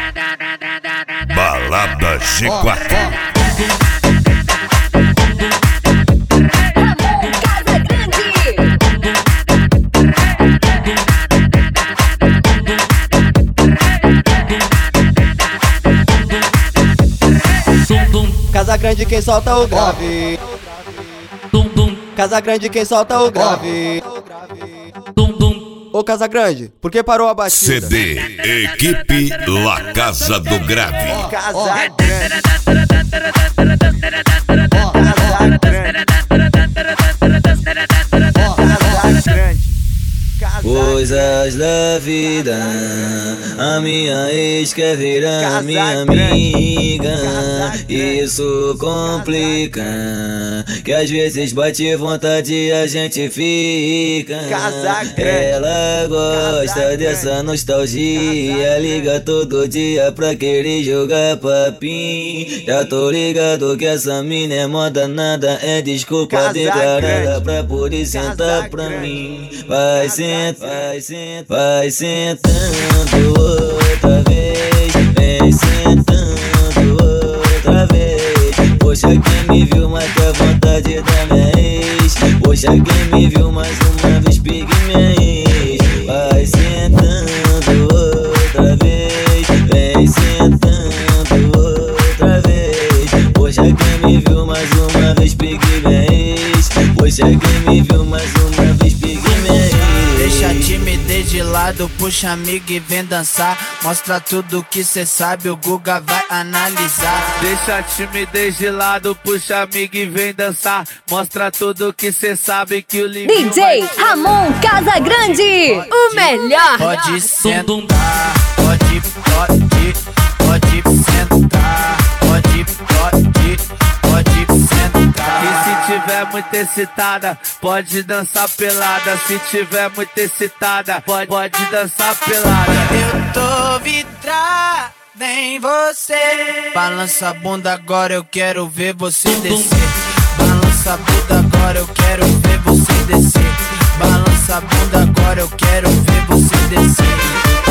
Balada G4. Casa Grande quem solta o grave. Casa Grande quem solta o grave. Ô Casa Grande, por que parou a batida? CD Equipe La Casa do Grave. Casa Grande. Coisas da vida, a minha ex quer virar minha amiga. Isso complica, que às vezes bate vontade e a gente fica. Ela gosta dessa nostalgia, liga todo dia pra querer jogar papinho. Já tô ligado que essa mina é moda, nada é desculpa declarada pra poder sentar pra mim. Vai sentando outra vez, vem sentando outra vez. Poxa, quem me viu mata a vontade da minha ex. Poxa, quem me viu mais uma vez pegue minha ex. Vai sentando outra vez, vem sentando outra vez. Poxa, quem me viu mais uma vez pegue minha ex. Poxa, quem me viu mais uma vez pegue minha ex. Deixa a timidez de lado, puxa amigo e vem dançar. Mostra tudo que cê sabe, o Guga vai analisar. Deixa a timidez de lado, puxa amigo e vem dançar. Mostra tudo que cê sabe que o Livinho DJ Ramon Casa Grande, o melhor. Pode sentar, pode sentar, pode sentar. E se tiver muito excitada, pode dançar pelada. Se tiver muito excitada, pode dançar pelada. Eu tô vidrada em você. Balança a bunda agora, eu quero ver você descer. Balança a bunda agora, eu quero ver você descer. Balança a bunda agora, eu quero ver você descer.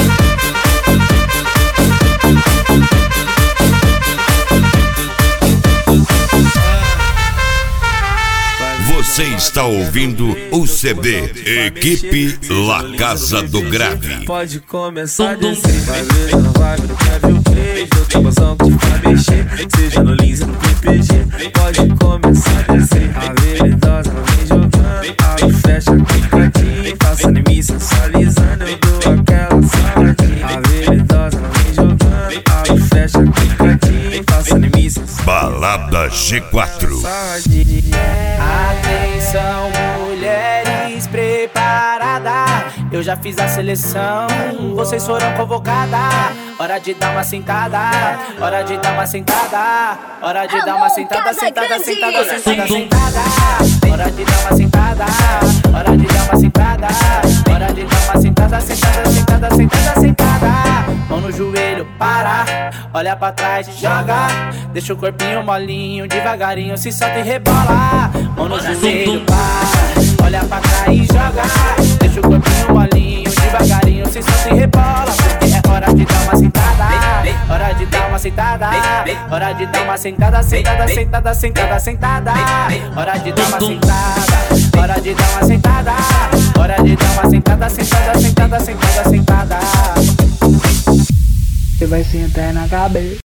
Você está ouvindo o CD Equipe La Casa do Grave. Pode começar a descer, vai ver, não vai, não quer ver o beijo. Outra emoção que te faz mexer, seja no Lins ou no PPG. Pode começar a descer, a veridosa não vem jogando. Abre, fecha, picadinho, passa em mim sensualizando. Eu dou aquela saladinha. A veridosa não vem jogando. Abre, fecha, picadinho, passa em mim sensualizando. Balada G4. Atenção, mulheres preparadas. Eu já fiz a seleção, vocês foram convocadas. Hora de dar uma sentada, hora de dar uma sentada. Hora de dar uma sentada, sentada, sentada, sentada, sentada. Hora de dar uma sentada, hora de dar uma sentada. Hora de dar uma sentada, sentada, sentada, sentada, sentada. Mão no joelho, para, olha pra trás, joga. Deixa o corpinho molinho, devagarinho se solta e rebola. Mão no joelho, para, olha pra trás e joga. Deixa o corpinho molinho, devagarinho se solta e rebola. Porque é hora de dar uma sentada, hora de dar uma sentada. Hora de dar uma sentada, sentada, sentada, sentada, sentada. Hora de dar uma sentada, hora de dar uma sentada. Hora de dar uma sentada, sentada, sentada, sentada, sentada. Você vai sentar na cabeça.